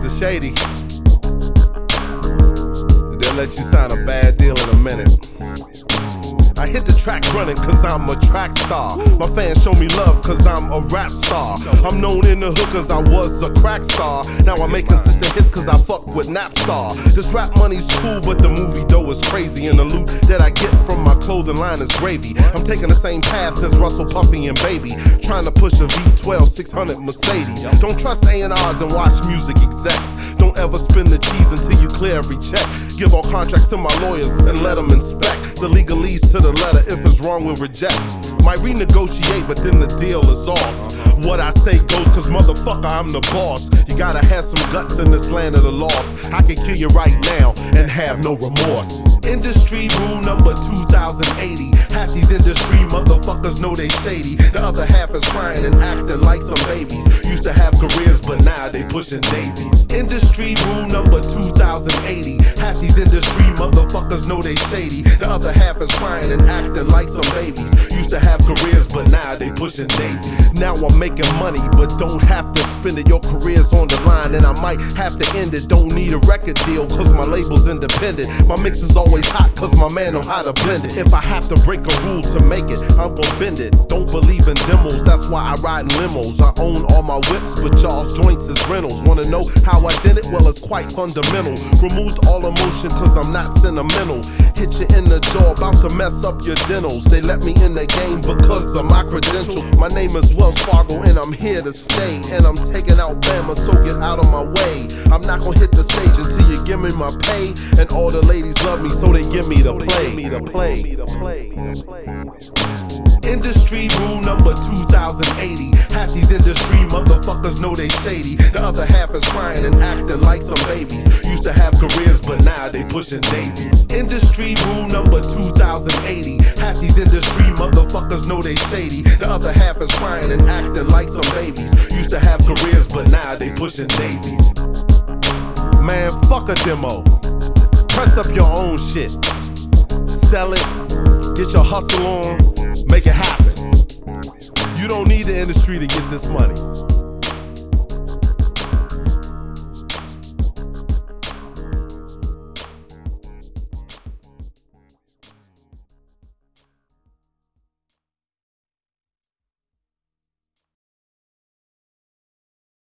Mr. Shady. They'll let you sign a bad deal in a minute. I hit the track running cause I'm a track star. My fans show me love cause I'm a rap star. I'm known in the hood cause I was a crack star. Now I make consistent hits cause I fuck with Napstar. This rap money's cool but the movie dough is crazy. And the loot that I get from my clothing line is gravy. I'm taking the same path as Russell, Puffy and Baby, trying to push a V12 600 Mercedes. Don't trust A&Rs and watch music execs. Don't ever spend the cheese until you clear every check. Give all contracts to my lawyers and let them inspect the legalese to the letter. If it's wrong, we'll reject. Might renegotiate, but then the deal is off. What I say goes, cause motherfucker, I'm the boss. You gotta have some guts in this land of the lost. I can kill you right now and have no remorse. Industry rule number 2080. Half these industry motherfuckers know they shady. The other half is crying and acting like some babies. Used to have careers, but now they pushing daisies. Industry rule number 2080. Half these industry motherfuckers know they shady. The other half is crying and acting like some babies. Used to have careers, but now they pushing daisies. Now I'm making money, but don't have to spend it. Your career's on the line, and I might have to end it. Don't need a record deal, cause my label's independent. My mix is always hot, cause my man know how to blend it. If I have to break a rule to make it, I'm gon' bend it. Don't believe in demos, that's why I ride in limos. I own all my whips, but y'all's joints is rentals. Wanna know how I did it? Well, it's quite fundamental. Removed all emotion, cause I'm not sentimental. Hit you in the jaw, about to mess up your dentals. They let me in the game because of my credentials. My name is Wells Fargo and I'm here to stay. And I'm taking out Bama, so get out of my way. I'm not gonna hit the stage until you give me my pay. And all the ladies love me, so they give me the play. Industry rule number 2080. Half these industry motherfuckers know they shady. The other half is crying and acting like some babies. Used to have careers, but now they pushing daisies. Industry rule number 2080. Half these industry motherfuckers know they shady. The other half is crying and acting like some babies. Used to have careers, but now they pushing daisies. Man, fuck a demo. Press up your own shit. Sell it. Get your hustle on. Make it happen. You don't need the industry to get this money.